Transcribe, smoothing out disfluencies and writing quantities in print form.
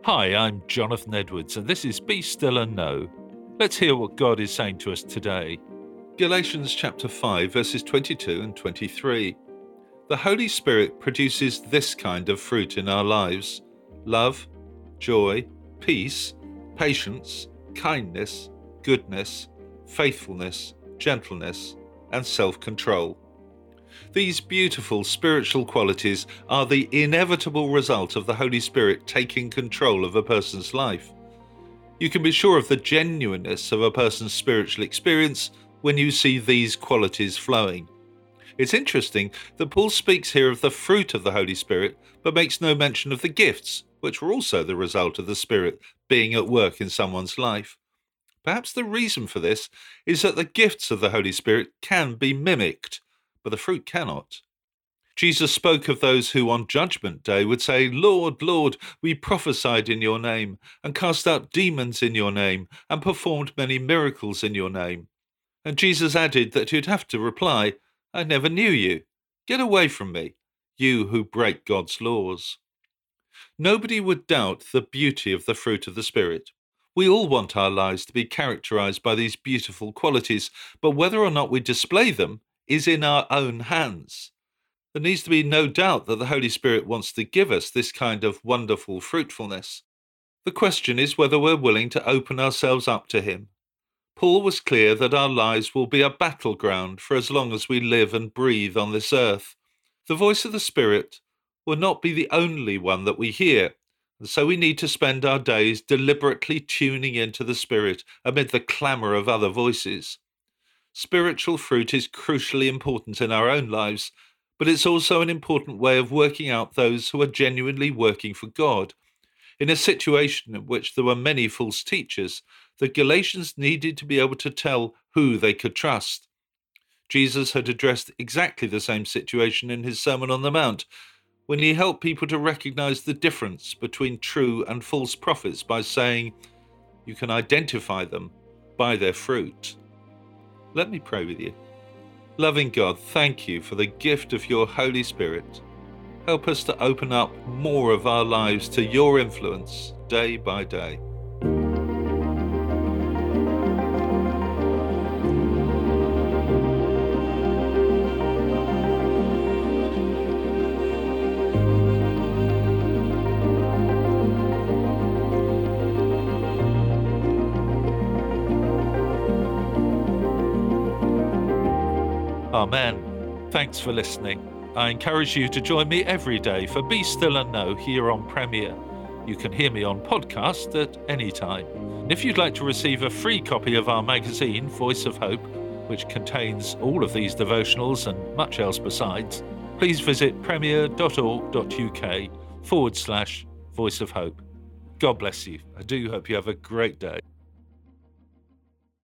Hi, I'm Jonathan Edwards, and this is Be Still and Know. Let's hear what God is saying to us today. Galatians chapter 5, verses 22 and 23. The Holy Spirit produces this kind of fruit in our lives: love, joy, peace, patience, kindness, goodness, faithfulness, gentleness, and self-control. These beautiful spiritual qualities are the inevitable result of the Holy Spirit taking control of a person's life. You can be sure of the genuineness of a person's spiritual experience when you see these qualities flowing. It's interesting that Paul speaks here of the fruit of the Holy Spirit, but makes no mention of the gifts, which were also the result of the Spirit being at work in someone's life. Perhaps the reason for this is that the gifts of the Holy Spirit can be mimicked, but the fruit cannot. Jesus spoke of those who on Judgment Day would say, "Lord, Lord, we prophesied in your name, and cast out demons in your name, and performed many miracles in your name." And Jesus added that you'd have to reply, "I never knew you. Get away from me, you who break God's laws." Nobody would doubt the beauty of the fruit of the Spirit. We all want our lives to be characterized by these beautiful qualities, but whether or not we display them is in our own hands. There needs to be no doubt that the Holy Spirit wants to give us this kind of wonderful fruitfulness. The question is whether we're willing to open ourselves up to Him. Paul was clear that our lives will be a battleground for as long as we live and breathe on this earth. The voice of the Spirit will not be the only one that we hear, and so we need to spend our days deliberately tuning into the Spirit amid the clamour of other voices. Spiritual fruit is crucially important in our own lives, but it's also an important way of working out those who are genuinely working for God. In a situation in which there were many false teachers, the Galatians needed to be able to tell who they could trust. Jesus had addressed exactly the same situation in his Sermon on the Mount, when he helped people to recognize the difference between true and false prophets by saying, "You can identify them by their fruit." Let me pray with you. Loving God, thank you for the gift of your Holy Spirit. Help us to open up more of our lives to your influence day by day. Amen. Thanks for listening. I encourage you to join me every day for Be Still and Know here on Premier. You can hear me on podcast at any time. And if you'd like to receive a free copy of our magazine, Voice of Hope, which contains all of these devotionals and much else besides, please visit premier.org.uk/Voice of Hope. God bless you. I do hope you have a great day.